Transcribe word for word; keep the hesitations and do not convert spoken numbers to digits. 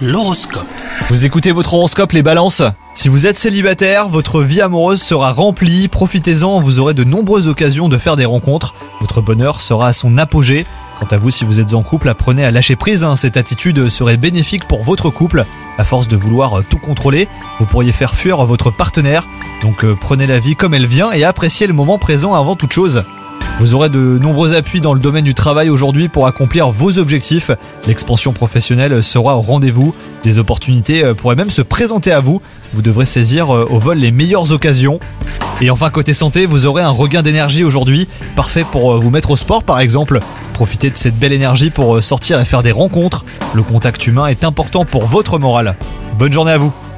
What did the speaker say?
L'horoscope. Vous écoutez votre horoscope les balances ? Si vous êtes célibataire, votre vie amoureuse sera remplie, profitez-en, vous aurez de nombreuses occasions de faire des rencontres, votre bonheur sera à son apogée. Quant à vous, si vous êtes en couple, apprenez à lâcher prise, hein. Cette attitude serait bénéfique pour votre couple. À force de vouloir tout contrôler, vous pourriez faire fuir votre partenaire, donc euh, prenez la vie comme elle vient et appréciez le moment présent avant toute chose. Vous aurez de nombreux appuis dans le domaine du travail aujourd'hui pour accomplir vos objectifs. L'expansion professionnelle sera au rendez-vous. Des opportunités pourraient même se présenter à vous. Vous devrez saisir au vol les meilleures occasions. Et enfin, côté santé, vous aurez un regain d'énergie aujourd'hui. Parfait pour vous mettre au sport par exemple. Profitez de cette belle énergie pour sortir et faire des rencontres. Le contact humain est important pour votre morale. Bonne journée à vous.